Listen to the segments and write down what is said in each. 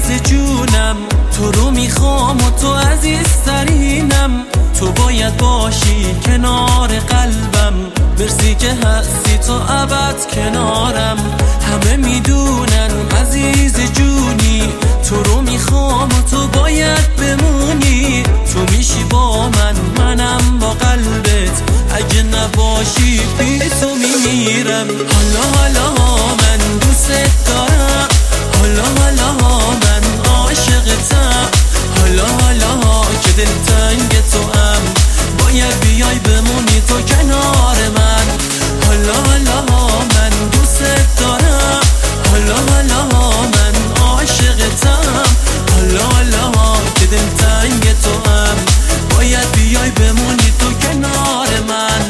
عزیز جونم، تو رو میخوام و تو عزیزترینم. تو باید باشی کنار قلبم، مرسی که هستی تو ابد کنارم. همه میدونن عزیز جونی، تو رو میخوام و تو باید بمونی. تو میشی با من، منم با قلبت، اگه نباشی بی تو میمیرم. حالا من دوست دارم، حالا من عاشقتم. حالا که دلتنگ تو هم، باید بیای بمونی تو کنار من. حالا من دوست دارم، حالا من عاشقتم. حالا که دلتنگ تو هم، باید بیای بمونی تو کنار من.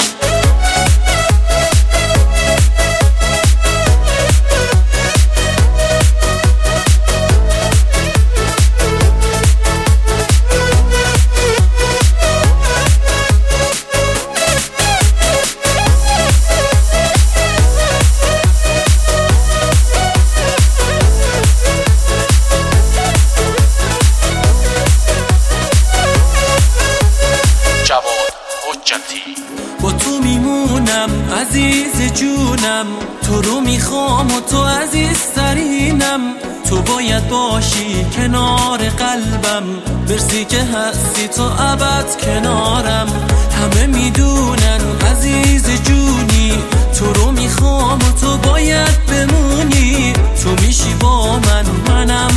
با تو میمونم عزیز جونم، تو رو میخوام و تو عزیزترینم. تو باید باشی کنار قلبم، مرسی که هستی تو ابد کنارم. همه میدونن عزیز جونی، تو رو میخوام و تو باید بمونی. تو میشی با من، منم